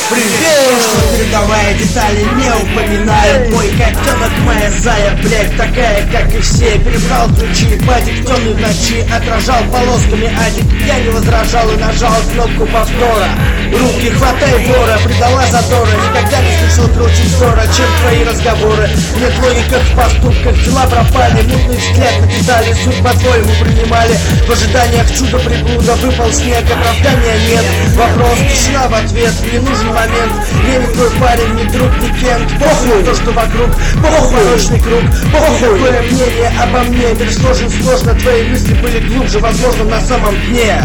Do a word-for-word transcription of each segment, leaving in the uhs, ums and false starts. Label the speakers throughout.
Speaker 1: Привет! Передавая детали, не упоминая. Мой котенок, моя зая, блядь, такая, как и все. Перебрал ключи, бадик темный в ночи, отражал полосками адик. Я не возражал и нажал кнопку повтора. Руки хватай вора, предала задора. Никогда не слышал круче ссора, чем твои разговоры. Нет логики в поступках, дела пропали. Мутный взгляд на детали, суть по-твоему принимали. В ожиданиях чуда приблуда, выпал снег, оправдания нет. Вопрос, тишина в ответ, не нужен момент. Я не твой парень, ни друг, ни кент. Похуй то, что вокруг, похуй порочный круг. Похуй твое мнение обо мне. Мир сложен сложно, твои мысли были глубже, возможно, на самом дне.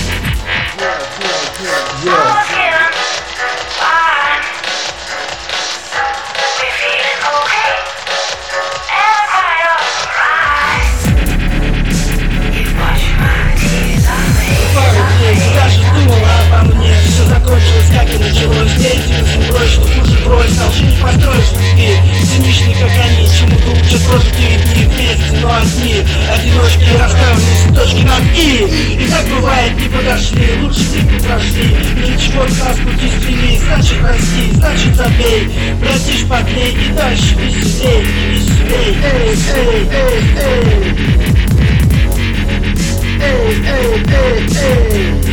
Speaker 1: Даже думала обо мне, все закончилось, как и началось. Здесь тебе сумброй, что хуже брось. Толщи не построишь любви, циничный, как они. Чему-то лучше прожить девять дней вместе, но одни одиночки, расставленные точки над «и». И так бывает, не подошли, лучше не прошли. Ничего к нас пути свели, значит прости, значит забей. Братишь подлей и дальше веселей, и веселей. Эй, эй, эй, эй. Эй, эй, эй, эй.